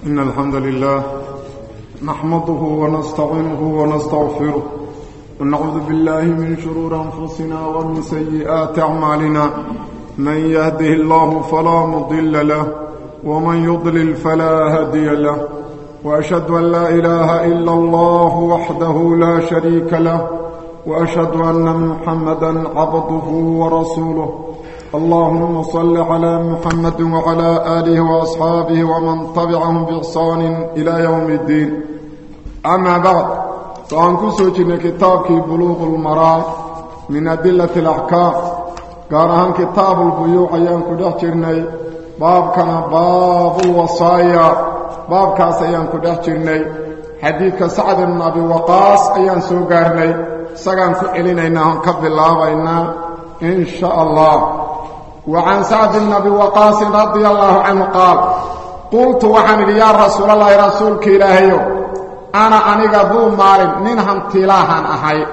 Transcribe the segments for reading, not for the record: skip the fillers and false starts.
إن الحمد لله نحمده ونستعينه ونستغفره ونعوذ بالله من شرور أنفسنا ومن سيئات أعمالنا من يهده الله فلا مضل له ومن يضلل فلا هادي له وأشهد أن لا إله إلا الله وحده لا شريك له وأشهد أن محمدا عبده ورسوله اللهم صل على محمد وعلى آله وأصحابه ومن تبعهم بإحسان إلى يوم الدين أما بعد فأنكسو جن كتابك بلوغ المرام من أدلة الأحكام قارهان كتاب البيوع ينكو دحجرني باب كان باب الوصايا باب كاس ينكو دحجرني حديث سعد بن أبي وقاص أيان سوغارني سغان فعلنا إنهم كب الله وإنا إن شاء الله وعن سعد بن أبي وقاص رضي الله عنه قال قلت وحمد يا رسول الله رسولك إلهي أنا أنيق ذو مال منهم تلاها أحي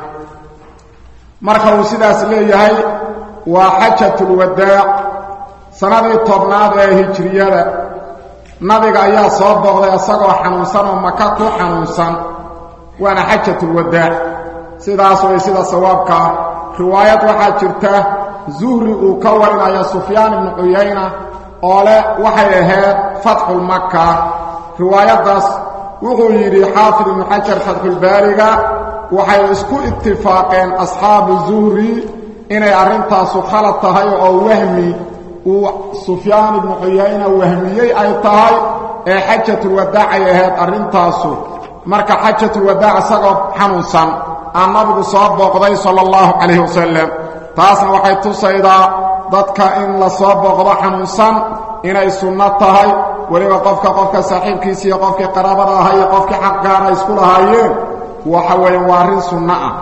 مركو سيداس ليهي وحجة الوداع سنة طبناد هجرية نبيك أيها صوبه يساقوا حنوسان ومكاكو حنوسان وانا حجة الوداع سيداس ويسيدا صوابك رواية وحاجرته زهري وكورن يا سفيان بن عيينة قال وحيه فتح المكة رواية داس وغيري حافظ بن حجر فتح البارقة وحي اسكو اتفاقين أصحاب الزهري إن أرنتاس خلطها أو وهمي وسفيان بن عيينة وهميي أي طهي حجة الوداع يهد أرنتاس مركا حجة الوداع سقب حنوسا النبي صلى الله عليه وسلم taasna waxay tusaydaa dadka in la soo boqdo xanuunsan inay sunno tahay waliba qofka saaxiibkiisa iyo qofkii qaraabada ahaa iyo qofkii xaqaana isku lahaayeen waxa weeyaan waa arrin sunno ah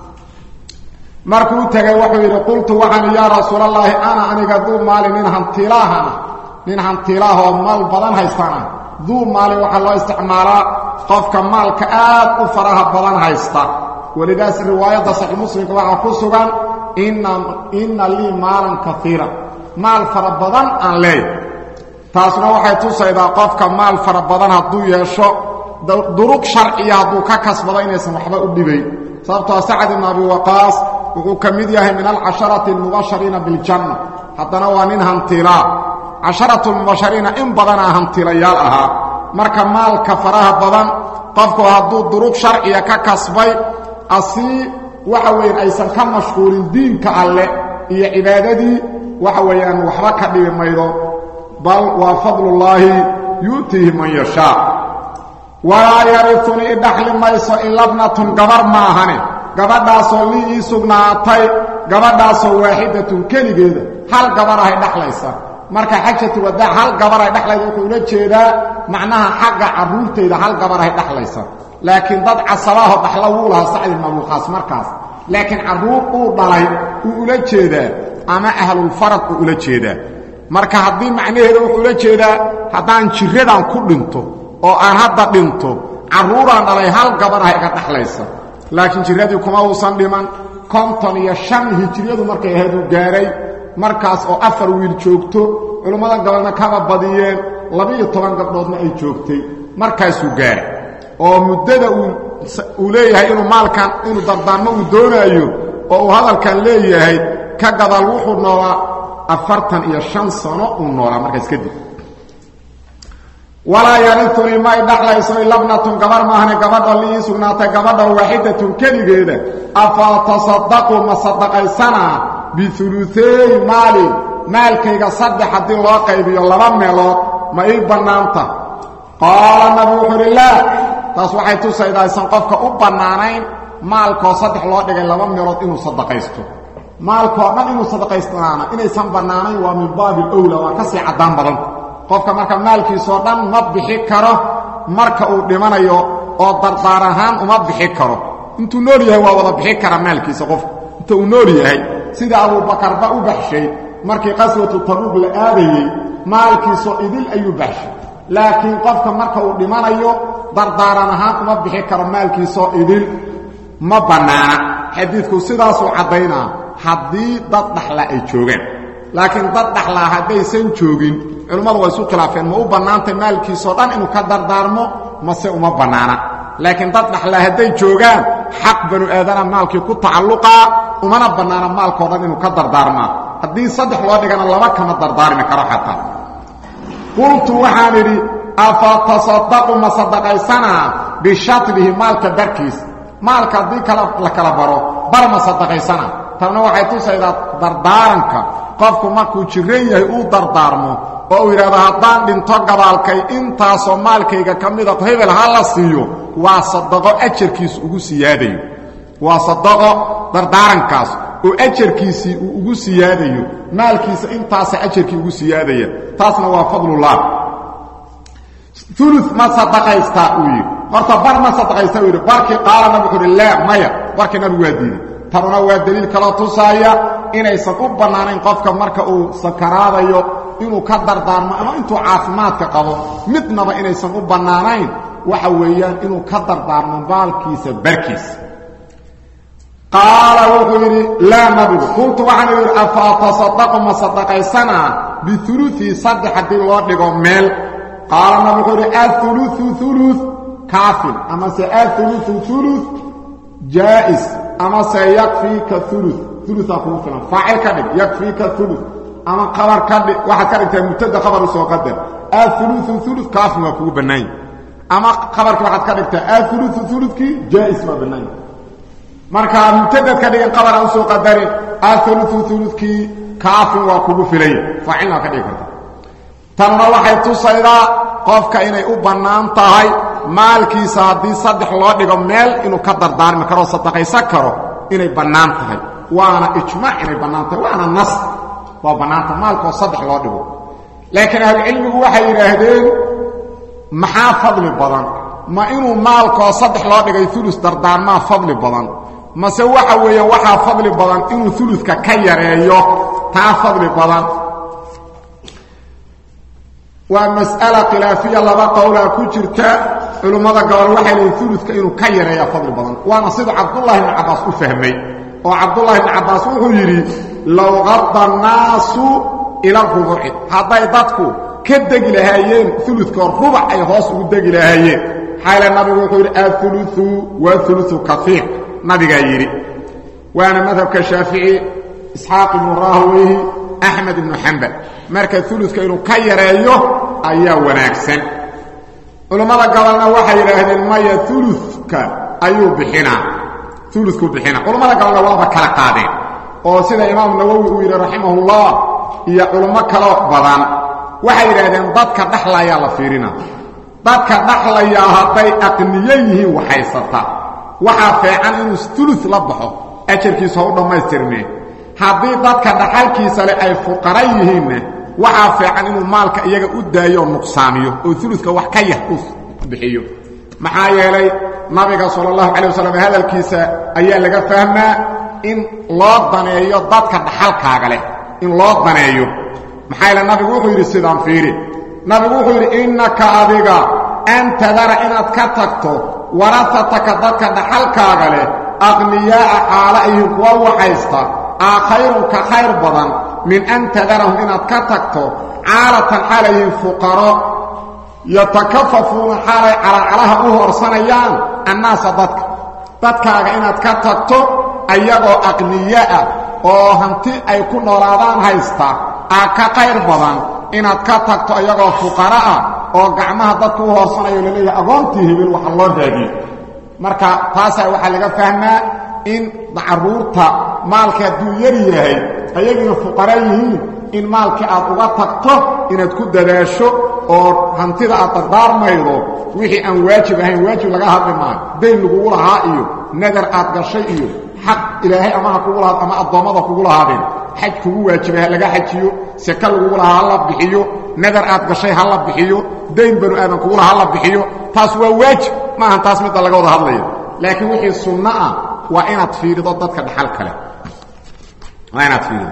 markuu tagay wuxuu yiri qultu waxaan yaa rasuulallah ana aniga duu maali nin hantilaha maal badan haystana duu maali waxa loo isticmaalaa qofka maalka aad u faraha badan haysta walidaas riwaayada sahih muslim waxa ku sugan إن لي مالا كثيرا مال فربضان أن لي تاسنا وحي تصيدا قفك مال فربضان هدو يشو دروك شرعي هدو ككسبضين يسمحبا أبدبي صابتها سعد بن أبي وقاص وكميدياه من العشرة المبشرين بالجنة حتى نوانين هنتلا عشرة المبشرين إن بدنا هنتلا يالها مركا مال كفراها بدن قفك هدو دروك شرعي ككسبي أصي وحوين أيسان كان مشغولين دينك الله إيا عبادتي وحوين وحرك دي ميضو بل وفضل الله يؤتيه من يشاء ولا يرثني دخل ميسو إلا ابنة قبر ماهني قبر داسو لي سقناتي قبر داسو واحدة كالي هل قبر هاي دخليسا marka xajatu wadaa hal gabar ay dhaxlaydo wuxuu la jeedaa macnaha xagga caruurteeda hal gabar ay dhaxlaysa laakiin dad casalaha dhaxla wuu laha Sa'id ibn Abi Waqqas markaas laakiin caruur uu dhalay uu la jeedaa ama ahlul farad uu la jeedaa marka hadii macnaheedu wuxuu la jeedaa hadaan jiradan ku dhinto oo aan hadda dhinto caruuraan dhalay hal gabar ay ka dhaxlaysa laakiin jiradii kuma uusan dhiman 55 hijriyadu markay ahayd uu gaaray markaas oo afar wiil joogto culimada gabalna kaba badiyeen 12 gabdhoodna ay joogtay markaas uu gaaray oo muddada uu leeyahay inuu maalkan inuu dardaarmo uu doonayo oo uu hadalkan leeyahay ka gadal wuxuu noolaa 45 sano uu noolaa markaas kadib ولا يرثني ما يدخليسو إلا ابنة قبر ماهن قبر اللي سغناتا قبر واحدة كليغيدا أفا تصدقوا ما صدقيسنا بثلثي مالكيغا صدح حدي الله قيبي الله ميلوت ما يبنانتا قال النبي الله تصوحي تسيدا يسنقفك أبنانين مالكو صدح الله ديغي لما ميلوت إنو صدقيستو مالكو من إنو صدقيستنانا إنو يسنبنانين ومن باب الأولى وكسي عدام بدن qofka marka maalkiisa dhan ma bixi karo marka uu dhimanayo oo dardaar ahaan uma bixi karo intuu nool yahay waa wada bixi kara maalkiisa qof intuu nool yahay sida Abu Bakar ba u baxshay markii qaswatu Tabuk la aadayay maalkiisa idil ayuu baxshay laakiin qofka marka uu dhimanayo dardaar ahaan uma bixi karo maalkiisa idil ma banaana xadiidku sidaas uu cadeynaa hadii dad dhaxla ay joogan laakiin dad dhaxlaa haddaysan joogin culimmadu way isu khilaafeen ma u bannaantay maalkiisoo dhan inuu ka dardaarmo mase uma bannaana laakiin dad dhaxlaa hadday joogaan xaq banu aadana maalkii ku tacalluqaa umana bannaana maalkoo dhan inuu ka dardaarmaa haddii saddex loo dhigana laba kama dardaarmi karo xataa qultu waxaan idhi afa tasaddaqu ma sadaqaysanaa bishatrihi maalka barkiis maalka haddii la kala baro bar ma sadaqaysanaa tanna waxay tusaydaa dardaaranka qofku markuu jiran yahay uu dardaarmo oo uu yidhaahdo haddaan dhinto gabaalkay intaasoo maalkayga ka mida hebel ha la siiyo waa sadaqo ajarkiisu ugu siyaadayo waa sadaqo dardaarankaas oo ajarkiisii uu ugu siyaadayo maalkiisa intaasa ajarkii ugu siyaadaya taasna waa fadlullah ulu ma sadaqaystaa uu yidhi horta bar ma sadaqaystaa uu yidhi barkii qaala nabi wuxuu yidhi laa maya barkii nabigu waa diiday tanuna waa daliil kaloo tusaaya inaysan u bannaanayn qofka marka uu sakaraadayo inuu ka dardaarmo ama intuu caafimaadka qabo midnaba inaysan u bannaanayn waxa weeyaan inuu ka dardaarmo maalkiisa barkiisa qaala wuxuu yidhi laa nabigu qultu waxaan idhi afaa tasaddaqu ma sadaqaysanaa biuluii saddex haddii loo dhigo meel qaala nabi wuxuu yidhi auluثu ulu kaafin amase auluثu ulu jaa'is amase yakfiika ulu uluaa kugu filan faacil ka dhig yakfiika ulu ama qabar ka dhig waxaad ka dhigtaa mubtada qabar u soo qadar auluثu ulu kaafin waa kugu bannaanya ama qabarki waxaad ka dhigtaa auluثu ulukii jaa'is waa bannaanya marka mubtadad ka dhigan qabar aan soo qadarin auluثu ulukii kaafin waa kugu filaya faacilna ka dhigi karta tanna waxay tusaydaa qofka inay u bannaan tahay maalkiisa haddii saddex loo dhigo meel inuu ka dardaarmi karo o sadaqaysan karo inay bannaan tahay waana ijmaac inay bannaan tahay waana nas waa bannaanta maalkoo saddex loo dhigo laakiin ahlucilmigu waxay yidhaahdeen maxaa fadli badan ma inuu maalkoo saddex loo dhigay ulus dardaarmaa fadli badan mase waxa weeyaan waxaa fadli badan inuu uluska ka yareeyo taa fadli badan waa mas'ala khilaafiya laba qowlaa ku jirta culummada gobol waxay leeyihin uluska inuu ka yareeya fadli badan waana sida cabdullahi ibni cabbaas u fahmay oo cabdullahi ibni cabbaas wuxuu yidhi low qadda annaasu ila rubuci hadday dadku ka degi lahaayeen uluskoo rubac ay hoos ugu degi lahaayeen xayle nabigu wuxuu yidhi auluثu waa uluثu kaiir nabigaa yidhi waana madhabka shaafici isxaaq ibnu rahweyhi axmed ibnu xambal marka uluska inuu ka yareeyo ayaa wanaagsan culummada gobolna waxay yidhaahdeen maya uluka ayuu bixinaa ulukuu bixina culummada gobolna waaba kala qaadeen oo sida imaamu nawowi uu yidhi raximahullah iyo culummo kaloo badan waxay yidhaahdeen dadka dhaxlayaa la fiirina dadka dhaxlayaa hadday aqniyo yihiin waxaysata waxaa feecan inuu ulu la baxo ajarkiisu ha u dhammaystirmee haddii dadka dhaxalkiisa leh ay fuqara yihiinna waxaa feecan inuu maalka iyaga u daayo oo nuqsaamiyo oo uluska wax ka yah u bixiyo maxaa yeelay nabiga sala allahu calay wasalam hadalkiisa ayaa laga fahmaa in loo daneeyo dadka dhaxalkaaga leh in loo daneeyo maxaa yeele nabigu wuxuu yidhi sidaan fiiri nabigu wuxuu yidhi innaka adiga an tadara inaad ka tagto warasataka dadka dhaxalkaaga leh aqniyaa'a xaala ayhin kuwa waxaysta khayrun ka khayr badan min an tadarahum inaad ka tagto caalatan xaalayhin fuqaro yatakafafuuna xaalay calacalaha u horsanayaan annaasa dadkaaga inaad ka tagto ayagoo aqniya'a oo hanti ay ku noolaadaan haysta ka khayr badan inaad ka tagto ayagoo fuqara ah oo gacmaha dadku u horsanayo laleeyahay agoontii hebel waxa loo raadiyo marka taasaa waxaa laga fahmaa in carruurta maalka hadduu yar yahay ayagiina fuqara yihiin in maalkii aad uga tagto inaad ku dadaasho oo hantida aad dardaarmaydo wixii aan waajib ahayn waajib laga hadli maayo dayn lagugu lahaa iyo nadar aad gashay iyo xaq ilaahay amaha kugu lahaad ama addoommada kugu lahaadeen xaj kugu waajibay ha laga xajiyo seka lagugu lahaa ha la bixiyo nadar aad gashay ha la bixiyo dayn banu aadan kugu lahaa ha la bixiyo taas waa waajib maahan taas midda laga wada hadlayo laakiin wixii sunno ah waa inaad fiirido dadka dhaxal kale waa inaad fiirido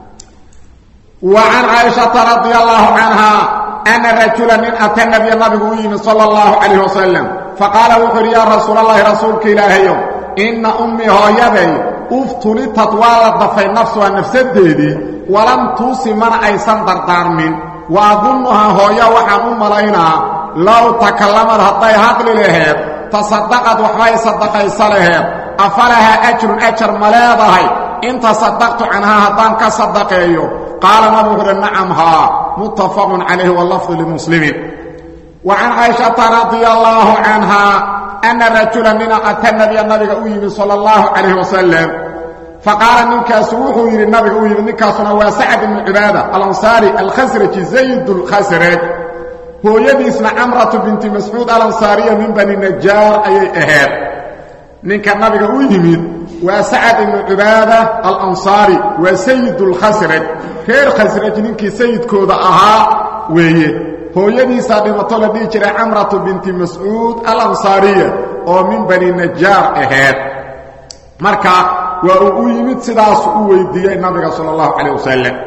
وعن عائشة رضي الله عنها أن رجلا من أتى النبي النبي صلى الله عليه وسلم فقال وحر يا رسول الله رسولك إلهي إن أمي هايبي uftulitad waa la dafay nafsuha nafsadeedii walam tuusi mana aysan dardaarmin wa adunnuhaa hooya waxaan u malaynaa low takallamad hadday hadli laheed tasadaqad waxbay sadaqaysa laheed afalahaa ajrun ajar ma leedahay in tasadaqtu canhaa haddaan ka sadaqeeyo qaala nabigu uhi nacam haa muttafaqun calayhi wallafdu limuslimiin وعن عائشة رضي الله عنها أن رجلا من أتى النبي أيمن صلى الله عليه وسلم فقال نكاس وحو يري النبي أيمن نكاسنا وسعد بن عبادة الأنصاري الخزرج زيد الخزرج هو يدي اسم عمرة بنت مسعود الأنصارية من بني النجار أي أهاب نكا النبي أيمن وسعد بن عبادة الأنصاري وسيد الخزرج خير خزرج نكي سيد كودا أها ويه hooyadiisa dhimato la dhigi jiray camratu binti mas'uud al-ansaariya oo min bani najjar ahayd marka waa uu yimid sidaas u weydiiyay nabiga sallallahu alayhi wasallam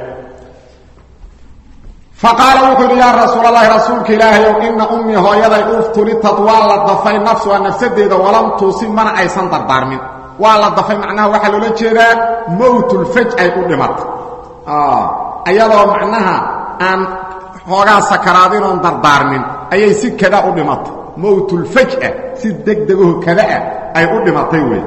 faqala wuxuu ya rasuulallaah rasuulka ilaahay inna ummi hooyaday uftulitad waa la dafay nafsu nafsadeeda walam tuusin mana aysan dardaarmin waa la dafay macnaha waxa loo jeedaa mawtul faj'a u dhimatay ayadoo macnaha aan hoogaa sakaraadin oon dardaarmin ayay si kada u dhimatay mawtul faj'a si degdegaho kada ay u dhimatay wey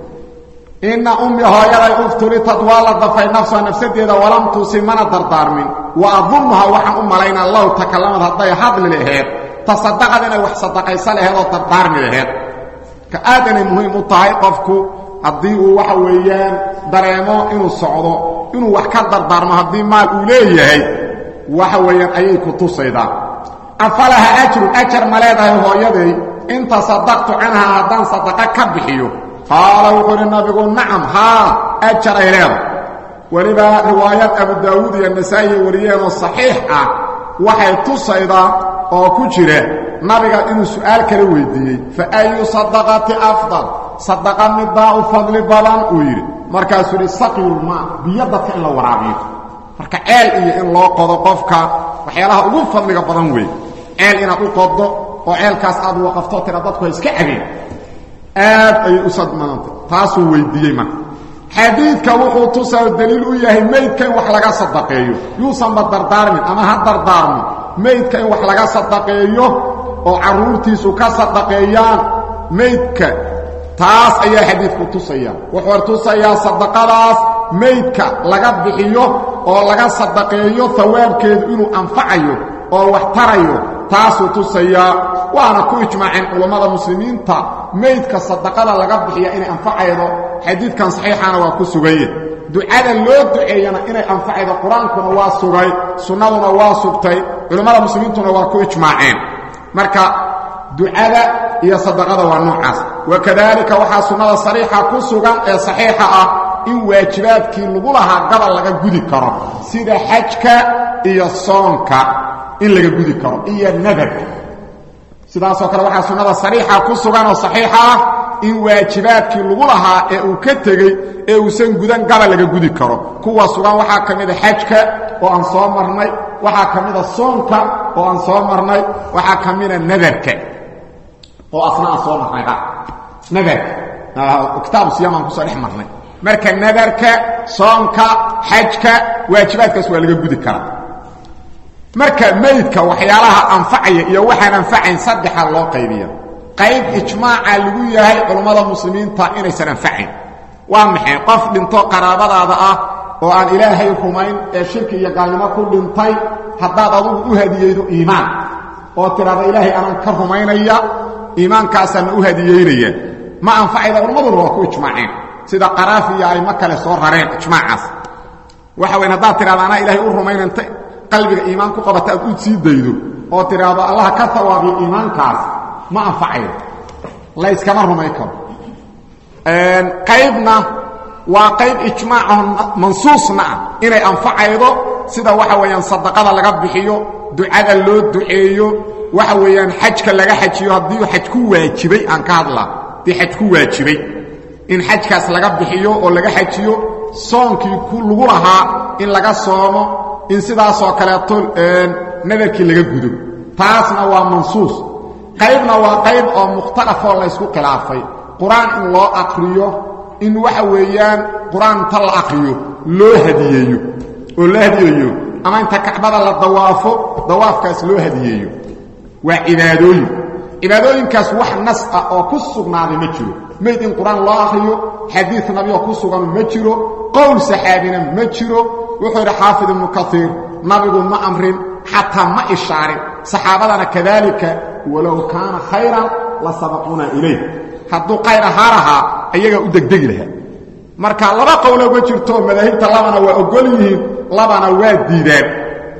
inna ummi hooyaday uftulitad waa la dafay nafsa nafsadeeda walam tuusi mana dardaarmin wa adunnuha waxaan u malaynaa low takallamad hadday hadli laheed tasadaqad inay wax sadaqaysa laheed oo dardaarmi laheed ka aadanay muhiim u tahay qofku haddii uu waxa weeyaan dareemo inuu socdo inuu wax ka dardaarmo haddii maal uu leeyahay waxa weeyaan ayay ku tusaydaa afalaha ajru ajar maleedahay hooyaday inta sadaqtu anha hadan sadaqa ka bixiyo qaala wuxuu nabigu nacam haa ajar ay leedahay waliba riwaayat abu daawud iyo nasaa'i wariyeen saxiix ah waxay tusaydaa oo ku jira nabiga inuu su'aal kale weydiiyay fa ayu sadaqati afdal sadaqa midda u fadli badan uu yiri markaasuu yiri saqil ma biyadka in la waraabiyo marka ceel iyo in loo qodo qofka waxyaalaha ugu fadliga badan weey ceel inaad u qodo oo ceelkaas aad waqafto tira dadku iska cabeen aad ay u sadmanto taasuu weydiiyay marka xadiidka wuxuu tusaa daliil u yahay meydka in wax laga sadaqeeyo yuusan dardaarmin ama ha dardaarmo meydka in wax laga sadaqeeyo oo caruurtiisu ka sadaqeeyaan meydka taas ayaa xadiidku tusaya wuxuu tusayaa sadaqadaas meydka laga bixiyo oo laga sadaqeeyo thawaabkeedu inuu anfacayo oo wax tarayo taasuu tusaya waana ku ijmaaceen culimada muslimiinta meydka sadaqada laga bixiyo inay anfacaydo xadiidkan saxiixana waa ku sugayay ducada loo duceeyana inay anfacaydo quraankuna waa sugay sunnaduna waa sugtay culimada muslimiintuna waa ku ijmaaceen marka ducada iyo sadaqada waa noocaas wakadalika waxa sunnada sariixa ku sugan ee saxiixa ah in waajibaadkii lagu lahaa gabal laga gudi karo sida xajka iyo soonka in laga gudi karo iyo nadarka sidaas oo kale waxa sunnada sariixa ku sugan oo saxiixa ah in waajibaadkii lagu lahaa ee uu ka tagay ee uu san gudan gabal laga gudi karo kuwa sugan waxa kamid ah xajka oo aan soo marnay waxa kamid ah soonka oo aan soo marnay waxa kamid ah nadarka oo asna soo marnay nadarka kitaab siyaam ku soo dhex marnay marka nadarka soonka xajka waajibaadkaas waa laga gudi karaa marka meydka waxyaalaha anfacaya iyo waxaan anfacayn saddex loo qaybiyo qayb ijmaaca lagu yahay culimada muslimiinta inaysan anfacayn waa maxay qof dhinto qaraabadaada ah oo aan ilaahay rumayn ee shirki iyo gaalnimo ku dhintay haddaad adigu u hadiyeydo iimaan oo tiraada ilaahay aan ka rumaynaya iimaankaasna u hadiyeynaya ma anfacayda culimadu waa ku ijmaaceen sida qaraafi iyo ay makale soo rareen ijmaacaas waxa weyn haddaad tiraada ana ilaahay u rumaynanta qalbiga iimaan ku qabata aad u sii daydo oo tiraada allah ka tawaabi iimaankaas ma anfacayo la iskama rumayn karo qaybna waa qayb ijmaac mansuusna inay anfacaydo sida waxa weeyaan sadaqada laga bixiyo ducada loo duceeyo waxa weeyaan xajka laga xajiyo hadii xaj ku waajibay aan ka hadlaa di xaj ku waajibay in xajkaas laga bixiyo oo laga xajiyo soonkii ku lagu lahaa in laga soomo in sidaas oo kale nadarkii laga gudo taasna waa mansuus qaybna waa qayb oo mukhtalaf oo la isku khilaafay quraan in loo aqriyo in waxa weeyaan quraan ta la aqriyo loo hadiyeeyo oo la hadiyeeyo ama inta kacbada la dawaafo dawaafkaas loo hadiyeeyo waa cibaadooyinkaas wax nas ah oo ku sugnaaday ma jiro meed in quraan loo aqriyo xadiis nabi oo ku sugan ma jiro qowl saxaabina ma jiro wuxuu yiri xaafid ibn kathir nabigu ma amrin hatta ma ishaarin saxaabadana kadalika walaw kana khayran la sabaquna ilayh hadduu khayr ahaaraha ayaga u degdegi lahaa marka laba qowl oo jirto madaahibta labana waa ogol yihiin labana waa diidaan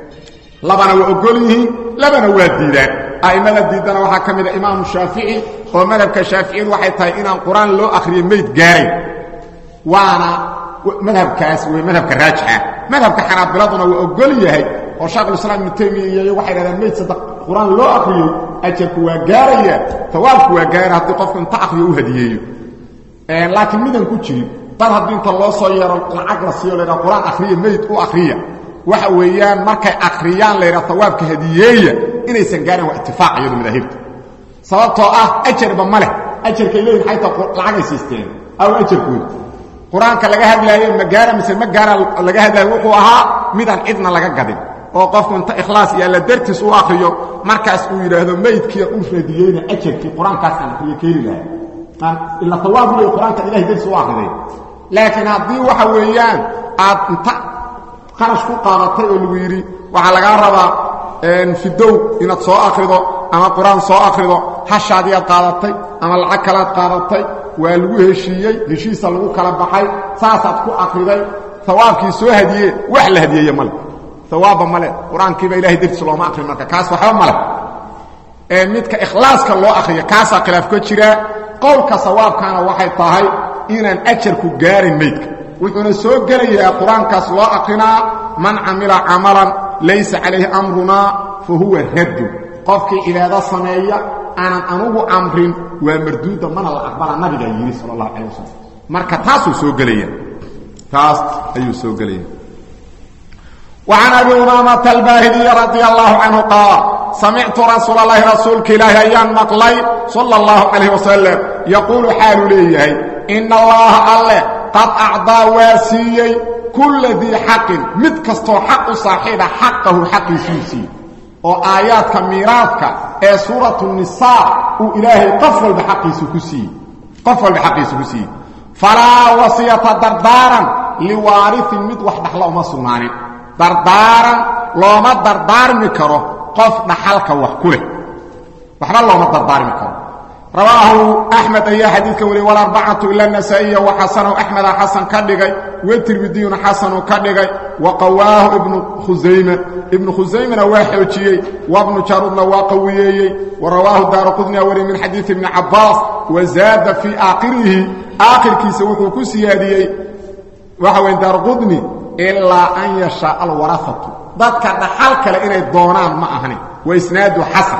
labana waa diidaan aimada diidana waxa kamida imaam Shaafici oo madhabka Shaafici waxay tahay inaan quraan loo akhriyo meed gaaray waana madhabkaas way madhabka raajixa madhabka Xanaabiladuna waa ogol yahay oo Sheekh Islaam Ibn Taymiyyah waxay yiraahdaan meed sadaq quraan loo akhriyo ajarku waa gaaraya tawaabku waa gaar haddii qofku inta akhriyo u hadiyeeyo laakiin midan ku jirin dad haddii inta loo soo yaro lacag la siiyo leeyahay quraan akhriyo meed u akhriya waxa weeyaan markay akhriyaan leeyahay tawaabka hadiyeeya inaysan gaarin waa ittifaaq iyadu madaahibta sababtoo ah ajarba male ajarka ilaahay xayta lacag ay siisteen aw ajarkooda quraanka laga hadlayo ma gaara mise ma gaara laga hadlayo wuxuu ahaa midaan cidna laga gadin oo qofku inta ikhlaas iyo la dartiis u akhriyo markaas uu yiraahdo meydkii u radiyayna ajarkii quraankaas aan akhriyo keeli lahaa illa tawaab leeyahay quraanka ilaahay dartiis u akhriyo laakiin haddii waxa weeyaan aad inta qarash ku qaadatay oo lagu yiri waxa laga rabaa fidow inaad soo akhrido ama quraan soo akhrido hashaadii qaadatay ama lacag kala qaadatay waa lagu heshiiyay heshiisa lagu kala baxay saasaad ku akhriday thawaabkii soo hadiyay wax la hadiyay mal thawaaba male quraankii baa ilaahay dirtiis looma akhrin marka kaas waxa male midka ikhlaaska loo akhriyo kaasa khilaaf ka jira qowlka sawaabkana waxay tahay inaan ajar ku gaarin meydka wuxuuna soo galayaa quraankaas loo aqrinaa man amila amalan laysa alayhi amruna fa huwa radd qofkii ilaada sameeya aanan anugu amrin waa marduuda mana la aqbala nabiga yiri sallallahu alayhi wasallam marka taasuu soo galaya taas ayuu soo galaya وعن أبي أمامة الباهلي رضي الله عنه قال سمعت رسول الله رسولك إلهي أيان مقلي صلى الله عليه وسلم يقول حال ليه إن الله الله قد أعضى واسيي كل ذي حق متكستو حق صاحب حقه حق سيسي وآيات كميراتك سورة النساء وإلهي قفل بحق سكسي فلا وصية دردارا لوارث مدوح دحلو مصنعني دردارا لوما دردار مكره قف دحلك وحكوله وحبا لوما دردار مكره رواه أحمد أي حديث ولي والأربعة إلا النسائي وحسنه أحمد حسن كدغي والترمذي حسن كدغي وقواه ابن خزيمة واحوجي وابن جارود وقويي ورواه الدارقطني وري من حديث ابن عباس وزاد في آخر كيس وحو كسياديي وحو الدارقطني إلا أن يشاء الورثة ذاتك دحلك لإنه دونان ما أهني وإسناده حسن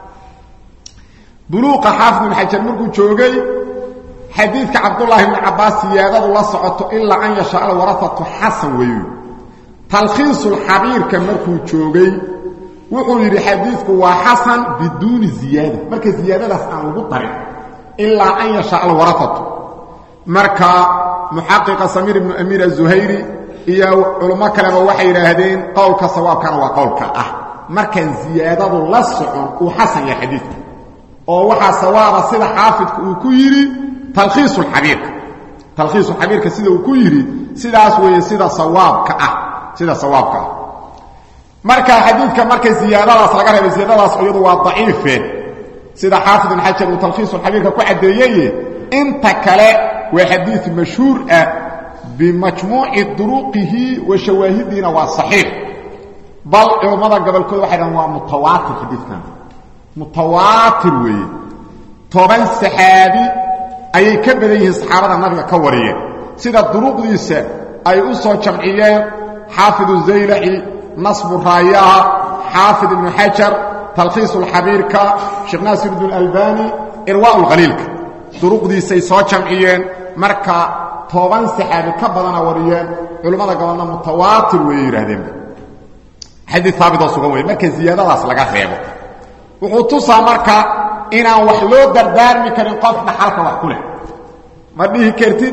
بلوغ حافظ بن حجر مركو جوغي حديث عبد الله بن عباس سيادة الله سعطه إلا أن يشاء الورثة حسن ويو تلخيص الحبير كمركو جوغي وقل حديثك وحسن بدون زيادة مركز زيادة لسأل بطريق إلا أن يشاء الورثة مركا محقق سمير بن أمير الزهيري إيا علماء كلمة وحي لهذين قولك سواء كان وقولك مركز زيادة الله سعطه وحسن يا حديثك oo waxa sawaaba sida xaafidku uu ku yiri talkhiisul xabiirka sida uu ku yiri sidaas weeye sida sawaabka marka xadiidka markay ziyadadaas laga reebay ziyadadaas iyadu waa daciife sida xaafid ibn hajar uu talkhiisul xabiirka ku cadeeyay inta kale waa xadiis mashhuur ah bimajmuu'i duruqihi wa shawahidina wa sahih bal culimada gobolkooda waxay dhahaan waa mutawaatir xadiiskan متواتر وي طبعا الصحابي اي كبديه الصحابه النبي كوريه سيده دروقديسه اي اسو جمعيين حافظ الزيلعي نصب الرايه حافظ ابن حجر تلخيص الحبيرك شيخ ناصر بن الالباني ارواء الغليل دروقديسه سو جمعيين marka طبعا الصحابي كبدنا وريان علماء قالنا متواتر وي يراهدين حديث ثابت وسوغان وي marka ziyadadaas laga reebo wuxuu tusaa marka inaan wax loo dardaarmi karin qof dhaxalka wax ku leh ma dhihi kartid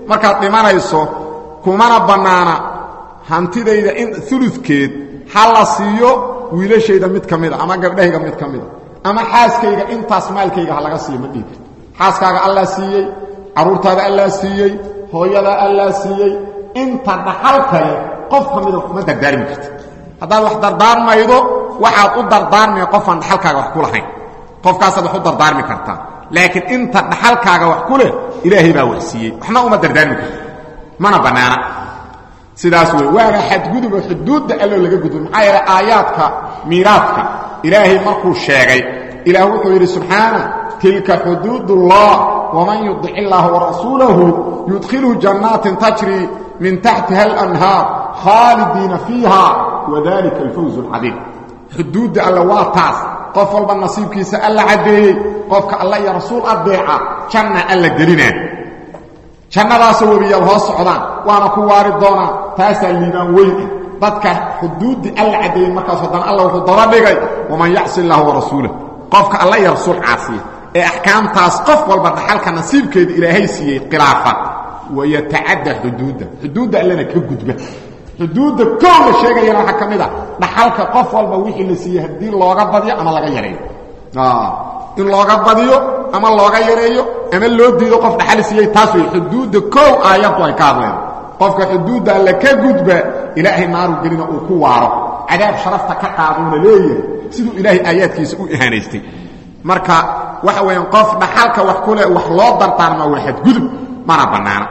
markaad dhimanayso kumana bannaana hantidayda in uludkeed ha la siiyo wiilashayda mid ka mida ama gabdhahayga mid ka mida ama xaaskayga intaas maalkayga ha laga siiyo ma dhihi karto xaaskaaga allaa siiyey carruurtaada allaa siiyey hooyada allaa siiyey inta dhaxal kale qof ka mida ma dardaarmi karti haddaad wax dardaarmaydo waxaad u dardaarmaya qofaan dhaxalkaaga wax ku lahayn qofkaasaad wax u dardaarmi kartaa laakiin inta dhaxalkaaga wax ku leh ilaahay baa wax siiyey waxna uma dardaarmi karti mana bannaana sidaas wey waana xadgudub oo xuduudda alloo laga gudbo maxaa yeelay aayaadka miiraadka ilaahay markuu sheegay ilaah wuxuu yidhi subxaana tilka xuduudullah waman yudic illaaha warasuulahu yudkhilhu jannaatin tajrii min taxtiha alanhaar khaalidiina fiiha wadalika alfawz alcadiim xuduudda alle waa taas qof walba nasiibkiisa alla caddeeyey qofka alla iyo rasuul adeeca janna alla gelinaa jannadaasoo webiyaal hoos socdaan waana ku waari doonaa taasaa liibaan weyn ah dadka xuduuddii alla caddeeyey markaas haddana alla wuxuu daba dhigay waman yacsi illaaha warasuulah qofka alla iyo rasuul caasiya ee axkaamtaas qof walba dhaxalka nasiibkeeda ilaahay siiyey khilaafa wayatacadda xuduudda allana ka gudba xuduudda koo la sheegayana waxaa ka mid a dhaxalka qof walba wixii la siiyey haddii looga badiyo ama laga yareeyo in looga badiyo ama looga yareeyo ama loo diido qof dhaxal siiyey taas way xuduudda koow aayaddu ay ka hadleen qofka xuduudda alle ka gudba ilaahay naaru gelina uu ku waaro cadaab sharafta ka qaaduuna leeyahay siduu ilaahay aayaadkiisa u ihaanaystay marka waxa weeyaan qof dhaxalka wax ku leh wax loo dardaarmaa waa xadgudub mana bannaana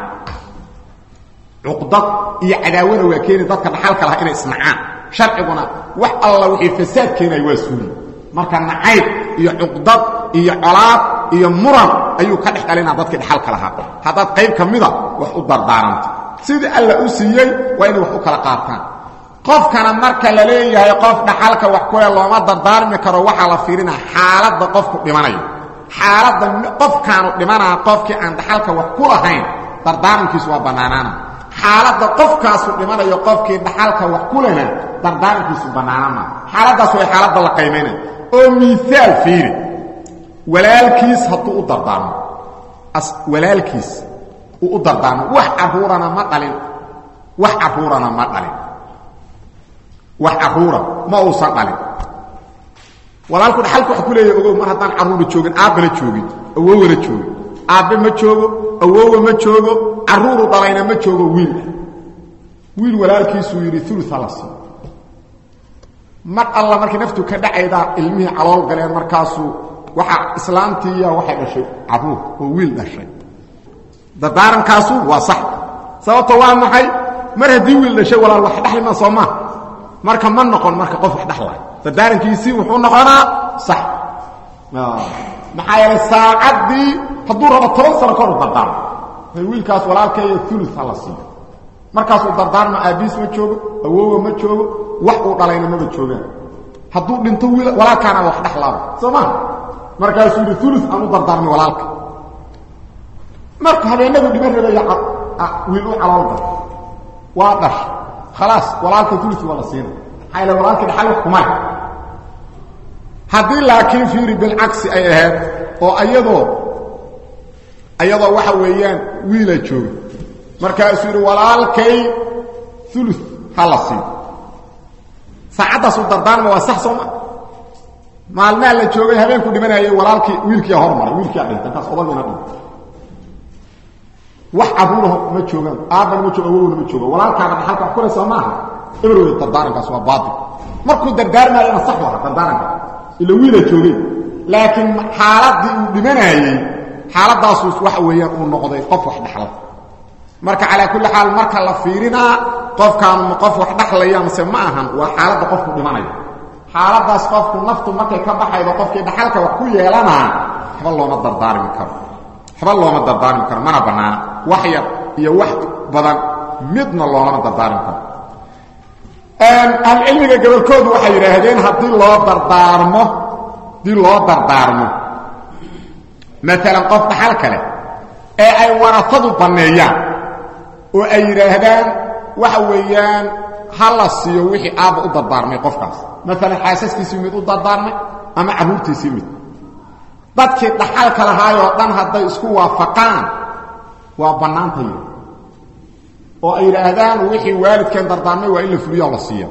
cuqdad iyo cadaawada waa keeni dadka dhaxalka lahaa inay isnacaan sharciguna wax alla wixii fasaad keenaya waa suuli marka nacayb iyo cuqdad iyo colaad iyo muran ayuu ka dhex dhalinaa dadkii dhaxalka lahaa haddaad qayb ka mida wax u dardaaranto sidii alla u siiyey waa inay wax u kala qaataan qofkana marka la leeyahay qof dhaxalka wax ku leh looma dardaarmi karo waxaa la fiirinaa xaaladda qofku dhimanayo xaaladda qofkaanu dhimanaa qofkii aan dhaxalka wax ku lahayn dardaarankiisu waa bannaanaana xaaladda qofkaasu dhimanayo qofkii dhaxalka wax ku lehna dardaarankiisu bannaanama xaaladdaas way xaaladda la qaymaynaya oo miiaal fiiri walaalkiis hadduu u dardaarmo walaalkiis uu u dardaarmo wax carruurana ma dhalin wax carruurana ma dhalin wax carruura ma uusan dhalin walaalku dhaxalku wax ku leeyahay ogow mar haddaan carruura joogin aabbana joogin awowna joogin aabbe ma joogo awowa ma joogo carruuru dhalayna ma joogo wiil walaalkiisuu yidhi ulu hala siiyo mar alla markii naftu ka dhacaydaa ilmihii calool galeen markaasuu waxaa islaamtiiya waxay dhashay carruur oo wiil dhashay dardaarankaasuu waa sax sababto waa maxay mar haddii wiil dhashay walaal wax dhexlima soo maa marka ma noqon marka qof wax dhexlay dardaarankiisii wuxuu noqonaa sax maxaa yeelay saacaddii hadduu rabo 10 sano kor u dardaarmo wiilkaas walaalkeeya ulu hala siiyo markaasuu dardaarma aabbiis ma joogo awowa ma joogo wax uu dhalayna maba joogaan hadduu dhinto walaalkaana wax dhexlaaba soo maa markaasuu yidhi ulu aan u dardaarmay walaalka marka habeenadu dhiman rabaya wiil u calaalgal waa dhash khalaas walaalka ulu waa la siina maxaa yeele walaalka dhaxal wax kuma leh haddii laakiin fiiri bilcagsi ay ahayd oo ayadoo waxa weeyaan wiila jooga markaasuu yidhi walaalkay ulu ha la siiyo saacaddaasuu dardaarma waa sax sooma maalmaa la joogay habeenku dhimanayay walaalkii wiilkiia hormaray wiilkiia dhintay kaas odagina dhintay wax carruuraho ma joogaan aabbana ma joogo awowna ma joogo walaalkaana dhaxalka wax kulaysaa maaha ebrowey dardaarankaas waa baatil markuu dardaarmaayana sax waha dardaaranka ila wiila joogay laakiin xaaladdii uu dhimanayey xaaladdaasuu waxa weeyaan uu noqday qof wax dhexla marka calaa kulli xaal marka la fiirinaa qofkaanu ma qof wax dhexlaya mase ma ahan waa xaaladda qofku dhimanayo xaaladdaas qofku naftu markay ka baxaydo qofkii dhaxalka wax ku yeelanaa waxba looma dardaarmi karo mana bannaana wax yar iyo wax badan midna loolama dardaarmi karo ahlucilmiga gobolkoodu waxay yidhaahdeen haddii loo dardaarmo maalan qof dhaxal kale ee ay warasadu banneeyaan oo ay yidhaahdaan waxa weeyaan ha la siiyo wixii aabba u dardaarmay qofkaas maalan xaasaskiisii mid u dardaarmay ama carruurtiisii mid dadkii dhaxalka lahaayoo dhan hadday isku waafaqaan waa bannaantay oo ay yiraahdaan wixii waalidkeen dardaarmay waa in la fuliyo la siiyo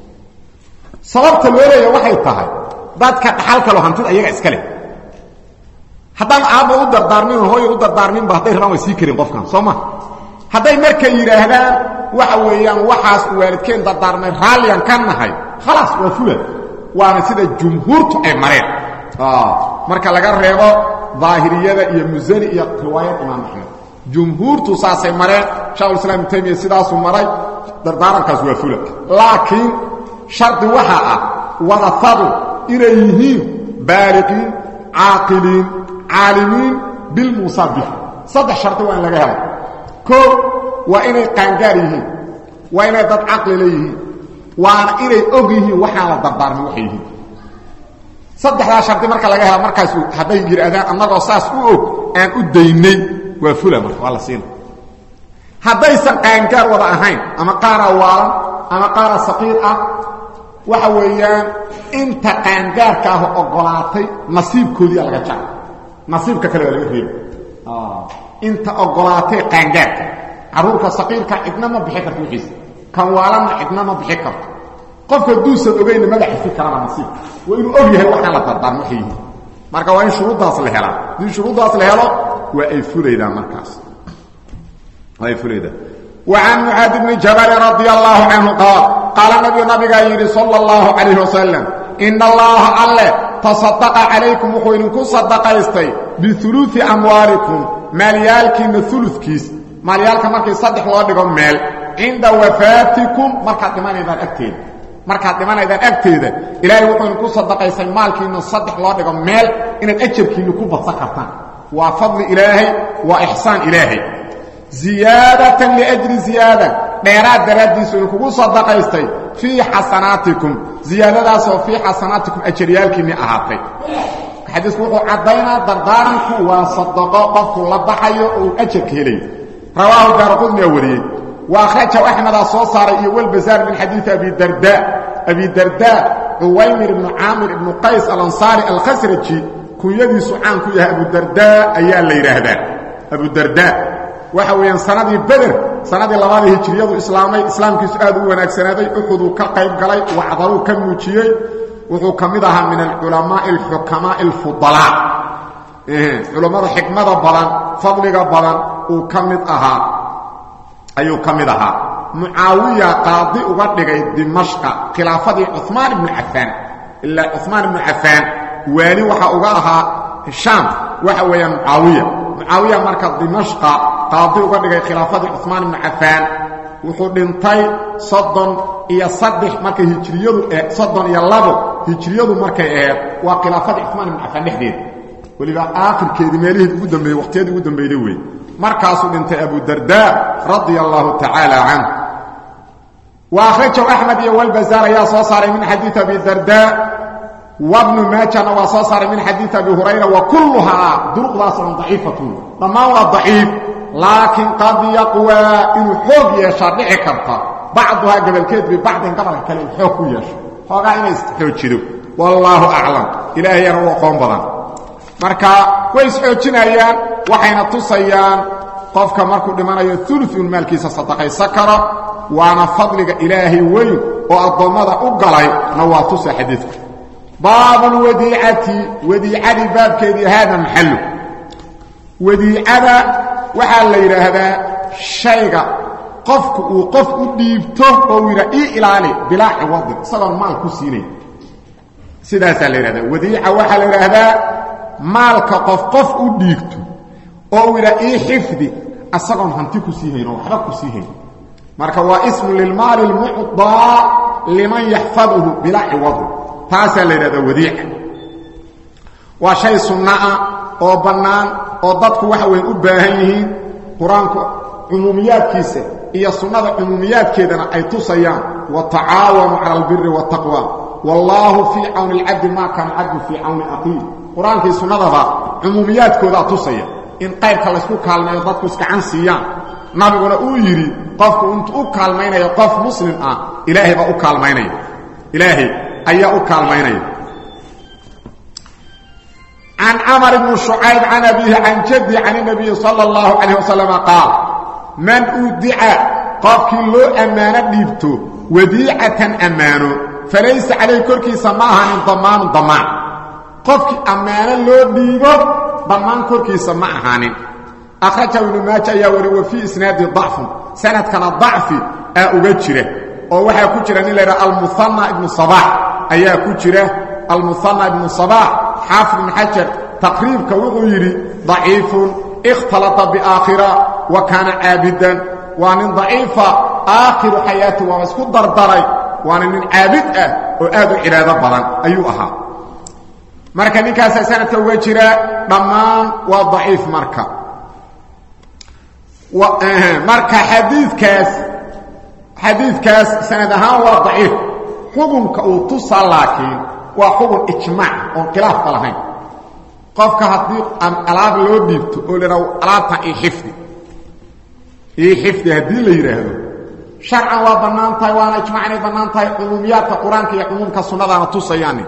sababta loo leeyahay waxay tahay dadka dhaxalka loo hantida ayaga iska leh haddaan aabo u dardaarmin hooyo u dardaarmin ba haday rabaan way sii karin qofkan Soomaa haday markay yiraahdaan waxa weeyaan waxaas waalidkeen dardaarmay raaliyan kan nahay خلاص waa fulan waana sida jumhuurtu ay mareen marka laga reebo zaahiriyada iyo muzani iyo riwaayad imaam Ahmed jumhuurtu saasay mareen shaykh islaam taymiya sidaasu maray dardaarankaas waa fulan laakiin shardi waxa ah warafadu ilayhim baariqin aaqilin عالمين بالمصابيح صدح شرط وين laga helo ko waa inay qaangaariyihiin waa inay dad aqli leeyihiin waa inay og yihiin waxa la dardaarmay waxay yihiin saddexda sharti marka laga helo markaas haday yiraahdaan annagoo saas u og aan u daynay waa fulan marka wala siin hadaysan qaangaar wada ahayn ama qaara waalan ama qaara saqiir ah waxa weeyaan inta qaangaarka ah ogolaatay nasiibkoodii laga jaro nasiibka kale laga reebo inta ogolaatay qaangaarka caruurka saqiirka cidna ma bixi karto wixiis kan waalana cidna ma bixi karto qofka duusan ogeyn madax fi karana nasiib waa inuu og yahay waxa la dardaarmo waxay marka waa in shuruudaas la helo din shuruudaas la helo waa ay fuleeyaan markaas ay fuleeyaan وعن معاذ بن جبل رضي الله عنه قال النبي صلى الله عليه وسلم إن الله الله تصدق عليكم وخوينكم صدق يستي بثلث أموالكم ماليالكم ثلث كيس ماليالك مركي صدق الله دقم مال عند وفاتكم مركات دمان إذا أكتيد مركات دمان إذا أكتيد إلهي وخوينكم صدق يستي مالكم صدق الله دقم مال إن الأجر كينكم بصكرتان وفضل إلهي وإحسان إلهي زيادة لأجل زيادة ديرات دراديس ونكو صدقايستي في حسناتكم زيادة سو في حسناتكم أجريالكم أهاتي حديث وقو عدينا دردارنكو وصدقاء قفو لبحيو أجرك هلي رواه دارقودني أولي وأخرجه أحمد الصوصاري والبزار من حديث أبي الدرداء عويمر بن عامر بن قيس الأنصاري الخسرجي كن يدي سعان كويها أبو الدرداء أيان ليرهدا أبو الدرداء waxa weeyaan sanadii badr sanadii labaad hijriyadu islaamkiisu aad u wanaagsanaaday uxudu ka qayb galay wacdaru ka muujiyay wuxuu kamid ahaa min al-ulama al-hukama al-fudala ulamada xikmada badan fadliga badan uu kamid ahaa ayuu kamid ahaa muawiya qaadi uga dhigay dimashq khilaafadii uthman ibn affan illa uthman ibn affan wali waxa uga ahaa sham waxa weeyaan muawiya marka dimashq قاضي وقال خلافة عثمان بن عفان وخدنتي صدن إيا صدح مركي هجريضو صدن إيا اللابو هجريضو مركي وخلافة عثمان بن عفان نحديد ولذا آخر كيدماليه قدام بي وقتيدي قدام بيلوي مركاسو انت أبو الدرداء رضي الله تعالى عنه وأخرجه أحمد والبزار يا صاصر من حديث أبي الدرداء وابن ماجه وصاصر من حديث أبي هريرة وكلها دروق ضاصر ضعيفة لما هو ضعيف لكن قد يقوى إنه حوق يشارع كرتا بعضها قبل كيد ببعض قبل كلام حوق يشارع حوقا إنه يستحوشدو والله أعلم إلهي يروى قوم بضان مركا ويسحوشنا أيان وحين تصيان قفك مركو لمن يثلث المال كيسا صدقي سكرة وانا فضلك إلهي وين وأضمد أقلي نواتوس حديثك باب الوديعة وديعة باب كيدي هذا محله وديعة waxaa la yiraahdaa shayga qofku uu qof u dhiibto oo ira ilaali bilaa ciwad sadan maal ku siinay sidaas la yiraahdaa wadiica waxaa la yiraahdaa maalka qof u dhiibto oo ira xifdi asagan hanti ku siinay waxba ku siinay marka waa ismu lil maal al mu'ta liman yahfaduhu bilaa ciwad taas la yiraahdaa wadiica waa shay sunnaa oo banaan oo dadku waxa weyn u baahan yihiin quraanku umumiyaadkiisa iyo sunnada umumiyaadkeedana ay tusayaan wa taawanu 'ala al-birri wa taqwa wallahu fi 'awni al-'abd ma kana 'abdu fi 'awni aqi quraanki sunnada umumiyaadkooda tusaya in qaybka la isku kaalmeeyo dadku iska cansiyaan nabiguna uu yiri qofku intuu u kaalmeynayo qof muslim ah ilaahay ba u kaalmeynayo ilaahay ayaa u kaalmeynaya عن عمر بن شعيب عن أبيه عن جدي عن النبي صلى الله عليه وسلم قال من أودع qofkii loo ammaano dhiibto wadiicatan ammaano falaysa calayhi korkiisa ma ahaanin damaanu damaan qofkii ammaano loo dhiibo damaan korkiisa ma ahaanin akhrajahu ibnu maaja ayaa wari wa fii isnaadi dacfun sanadkana dacfi aa uga jira oo waxaa ku jira nin la yidhaha almuhanna ibnu sabaax ayaa ku jira almuhanna ibnu sabaax xaafid ibn xajar taqriibka wuxuu yidhi daciifun ikhtalata biaakhira wa kaana caabidan waa nin daciifa aakhiru xayaati waa isku dardaray waana nin caabid ah oo aad u cibaado badan ayuu ahaa marka ninkaasaa sanadka uga jira dhammaan waa daciif marka marka xadiidkaas sanad ahaan waa daciif xukunka uu tusaa laakiin waa xukun ijmaac oon khilaafka lahayn qofka haddii alaab loo dhiibto oo la yidhahdo alaabtan ii xifdi haddii la yidhaahdo sharcan waa bannaan tahay waana ijmaac inay bannaan tahay cumuumiyaadka qur-aanka iyo cumuumka sunnadaana tusayaani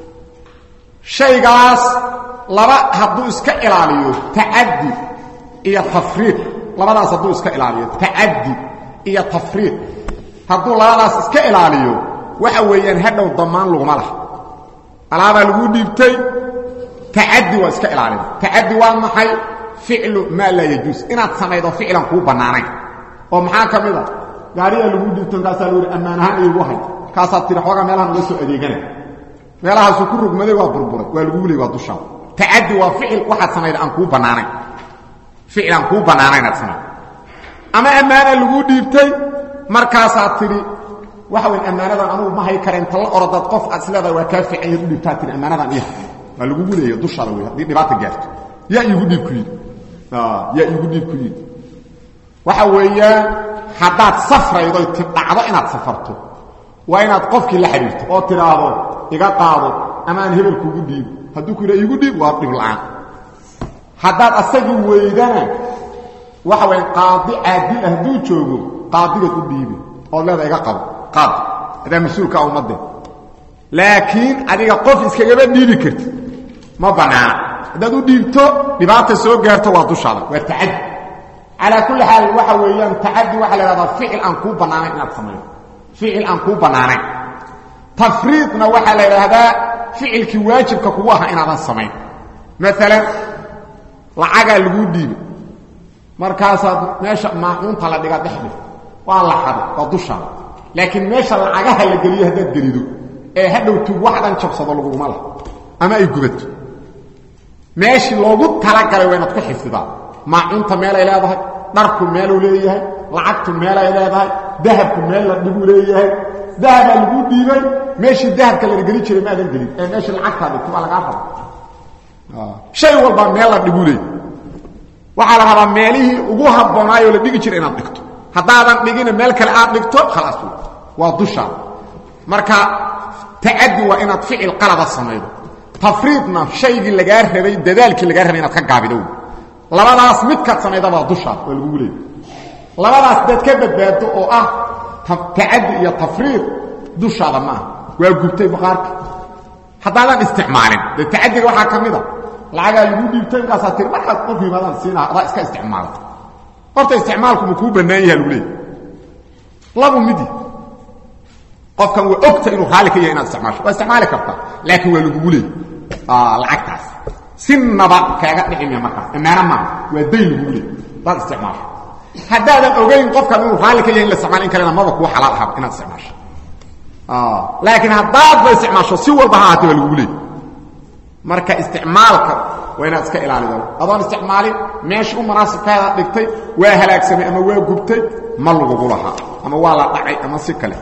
shaygaas laba hadduu iska ilaaliyo tacaddi iyo tafriiq labadaas hadduu iska ilaaliyo tacaddi iyo tafriiq hadduu labadaas iska ilaaliyo waxa weeyaan hadhow damaan laguma laha alaabaa lagu dhiibtay tacaddi waa iska ilaalina tacaddi waa maxay ficlu maa laa yajuus inaad samaydo ficlan kuu bannaanayn oo maxaa ka mid a gaariyaa lagu dhiibto markaasaa lagu yidhi ammaan ahaan iigu hay markaasaad tiri xoogaa meelahan uga soo adeegana meelahaasuu ku rugmaday waa burburay waa lagugu leey waa dushaa tacaddi waa ficil waxaad samayda aan kuu bannaanayn ficlan kuu bannaanayn aad samaydo ama ammaana lagu dhiibtay markaasaad tidhi waxa weyn ammaanadan anugu ma hay kara inta la orodaad qof aad isleedahay waa kaa fiican yaad u dhiibtaa tidhi ammaanadan ii hay waa lagugu leeya dushaada wey haddii dhibaata gaarto yaa iigu dhiib ku yidhi yaa iigu dhiib ku yidhi waxa weeyaan haddaad safraydoy dhacdo inaad safarto waa inaad qofkii la xidhiirto oo tidhaahdo iga qaado ama aan hebel kugu dhiibo hadduu ku yidha iigu dhiib waa dhib la'aan haddaad asagii weydana waxa weya qaadi caadil ah hadduu joogo qaadigaad u dhiibi ood leeda iga qabo qaadi adaa mas-uulka ummadde laakiin adiga qof iskagaba dhiibi kartid ma bannaana haddaad u dhiibto dhibaata soo gaarto waa dushaada waa tacaddi calaa kulli xaal waxa weeyaan tacaddi waxaa la ihahdaa ficil aan kuu bannaanayn inaad samaydo ficil aan kuu bannaanayn tafriidna waxaa la idhaahdaa ficilkii waajibka kugu ahaa inaadan samayn maalan lacagaa laguu dhiibay markaasaad meesha maacuunta la dhigaa dhexdhig waa la xaday waa dushaada laakiin meesha lacagaha la geliyo haddaad gelido ee hadhowtu wax dhan jabsado laguguma laha ama ay gubato meeshii loogu talagalay waa inaad ku xifdidaa maacuunta meelay leedahay dharku meeluu leeyahay lacagtu meelay leedahay dahabku meel la dhiguu leeyahay dahabaa laguu dhiibay meeshii dahabka la geli jiray maadan gelin ee meeshii lacagtaa dhigto waa lagaa raba shay walba meel la dhiguu leeyahay waxaa la rabaa meelihii ugu habboonaayoo la dhigi jiray inaad dhigto haddaadan dhigina meel kale aad dhigto khalaas waa dushaada marka tacaddi waa inaad ficil qalada samaydo tafriidna shaygii lagaa rabay dadaalkii lagaa rabay inaad ka gaabido labadaas midkaad samaydabaa dushaada waa lagugu leeyay labadaas dad ka badbaado oo ah tacaddi iyo tafriid dushaada maaha waa gubtay baqaarka haddaadan isticmaalin dee tacaddiga waxaa ka mid a lacagaa lagu dhiibtay markaasaa tiri markaad qof yimaadaan siinaha adaa iska isticmaala horta isticmaalku ma kuu bannaan yaha lagu leeyay labu midi qofkan waa ogta inuu raalli ka yahay inaad isticmaasho waa isticmaali kartaa laakiin waa lagugu leeyay lacagtaas sinaba kaaga dhicimiya markaas ammaano maaha waa dayn lagugu leeyay daad isticmaasho haddaadan ogayn qofkan inuu raalli ka yahay in la isticmaalo in kalena maba kuwa xalaal aha inaad isticmaasho laakiin haddaadba isticmaasho si walba ha ahaatee waa lagugu leeyay marka isticmaalka waa inaad iska ilaalido adoon isticmaalin meesha u munaasibkaada dhigtay waa halaagsamay ama waa gubtay ma lagugu lahaa ama waa la dhacay ama si kale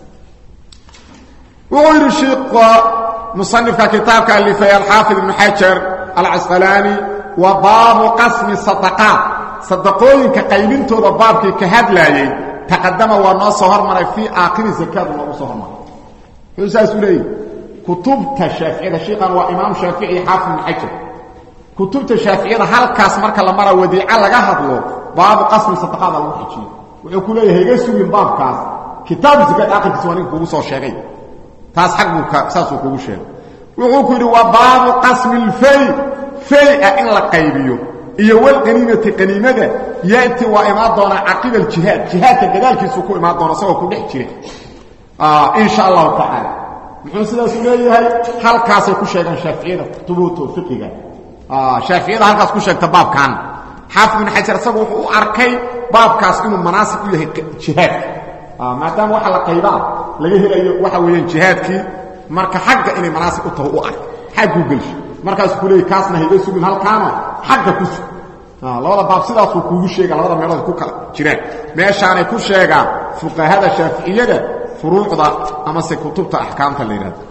wuxuu yidhi shiikha musanifka kitaabka alifay alxaafid ibnu xajar alcasqalaani wa baabu qasmi sadaqaat sadaqooyinka qaybintooda baabkii ka hadlaayey taqadama waa noo soo hormaray fii aakhiri zakaadu noogu soo hormaray wuxuu saasuu leeyahy kutubta shaaficiyada shiikan waa imaam shaafici xaafid ibnu xajar kutubta shaaficiyada halkaas marka la mara wadiica laga hadlo baabu qasmi sadaqaada lagu xijiyey wuxuu ku leeyahay iga sugin baabkaas kitaabu zakaad aakhirkiisa waa ninka kugu soo sheegay taas xagbuka saasuu kugu sheegay wuxuu ku yidhi waa baabu qasmi lfay fay-a in la qaybiyo iyo wal qaniimati qaniimada yaati wa imaa doona aqib al jihad jihadka gadaalkiisu ku imaa doona soo ku dhex jira insha Allah ta'ala muxuu sidaas u leeyahay halkaas ay ku sheegan Shaafi'iyada tubuutu fiqiga Shaafi'iyada halkaas ku sheegta baabkan Haafid ibn Hajar sagu wuxuu arkay baabkaas inuu munaasib u yahay jihad maadaama waxa la qaybaa laga helayo waxa weeyaan jihadkii marka xagga inay munaasib u tahay u ark xaggu galsh markaas kulay kaasna hayay sugin halkaana xagga ku labada baab sidaas uu kugu sheega labada meelood ku kala jiraan meeshaan ay ku sheegaan fuqahada Shaafi'iyada furuuqda ama se kutubta ahkaamta la yiraahdo